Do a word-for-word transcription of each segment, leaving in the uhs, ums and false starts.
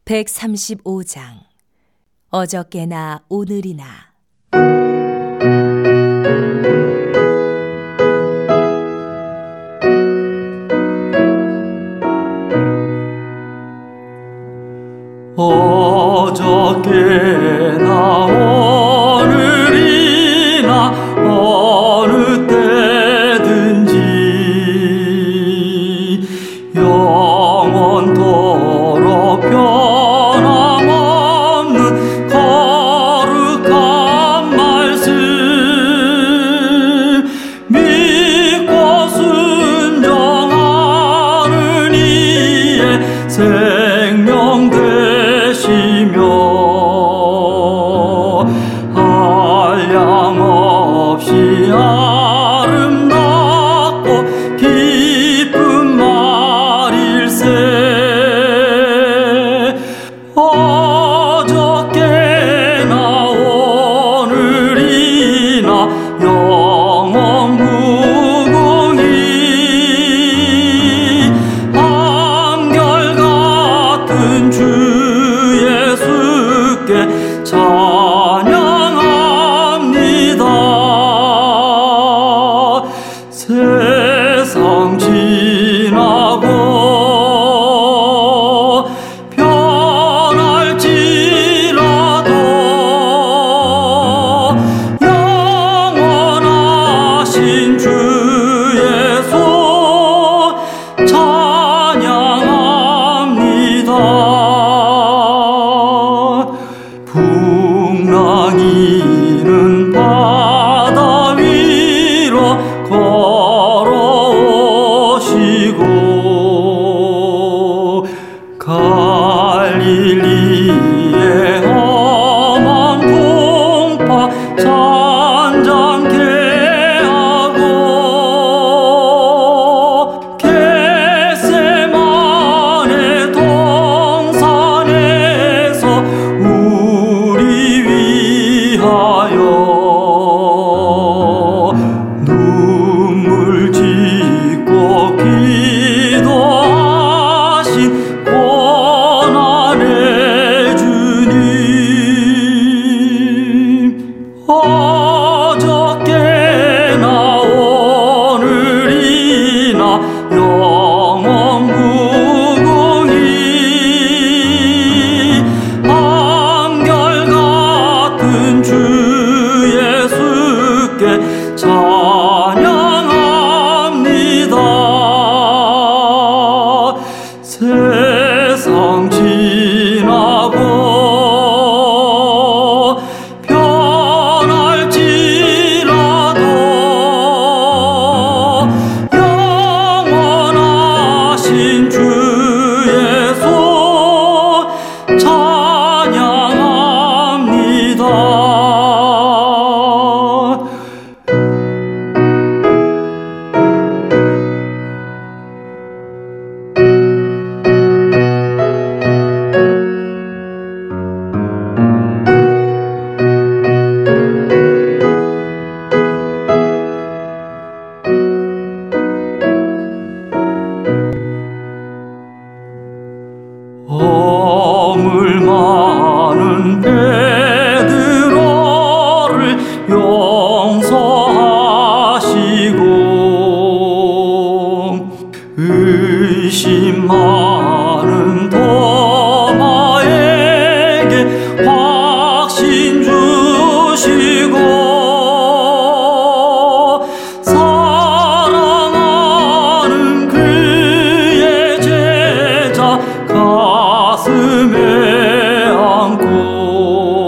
백삼십오 장. 어저께나 오늘이나. 어저께나 오늘이나 어느 때든지 영원토록 변함없는 거룩한 말씀 믿고 순종하는 이의 생명 되시며 한량없이 아름답고 기쁜 말일세. 어저께나 오늘이나 영원 무궁히 한결같은 주 예수께 찬양합니다. 세상 지나고 변할지라도 영원하신 주 예수 찬양합니다. 풍랑이는 바다 위로 걸어오시고 갈릴리의 험한 풍파 잔잔케 하고 겟세마네 동산에서 우리 위하여 눈물 짓고 기도하신 고난의 주님. 어저께나 오늘이나 영원 무궁히 한결같은 주 예수께 찬양합니다. 세상 지나고 변할지라도 영원하신 주 예수 찬양합니다. 허물 많은 베드로를 용서하시고 의심 많은 도마에게 확신 주시고 사랑하는 그의 제자 가슴에 안고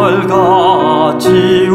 별같이